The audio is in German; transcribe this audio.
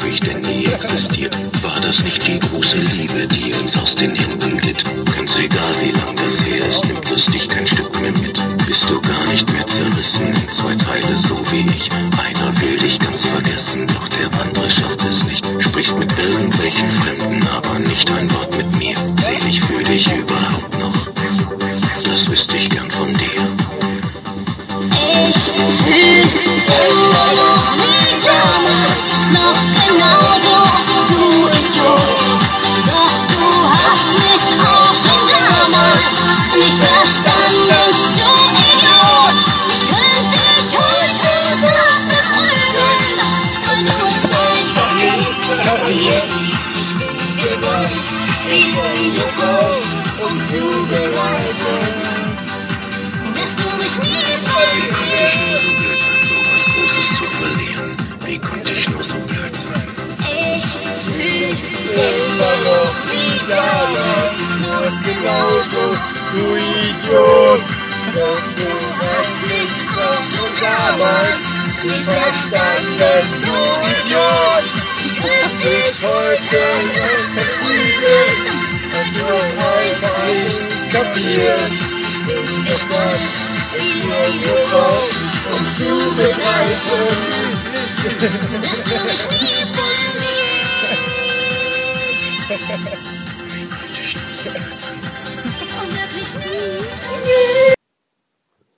ich denn nie existiert? War das nicht die große Liebe, die uns aus den Händen glitt? Ganz egal, wie lang das her ist, nimmt es dich kein Stück mehr mit. Bist du gar nicht mehr zerrissen in zwei Teile, so wie ich. Einer will dich ganz vergessen, doch der andere schafft es nicht. Sprichst mit irgendwelchen Fremden, aber nicht ein Wort mit mir. Zähl ich für dich überhaupt noch? Das wüsste ich gern von dir. Ich fühl immer noch wie damals, noch genauso, du Idiot. Doch du hast mich auch schon damals nicht verstanden, du Idiot. Ich könnte dich heute noch verprügeln, weil du es einfach nicht kapierst. Ich bin gespannt, wie lange du brauchst, um zu begreifen, dass du mich nie Wie konnte ich nur so blöd sein? Ich fühl immer noch wie damals, noch genauso, du Idiot. Doch du hast mich auch schon damals nicht verstanden, du Idiot. Ich könnte dich heute noch verprügeln, und du es einfach nicht kapierst. Ich bin gespannt, wie lange du brauchst, um zu begreifen, dass du mich nie verlierst. Wie konnte ich nur so blöd sein? Und wirklich nie.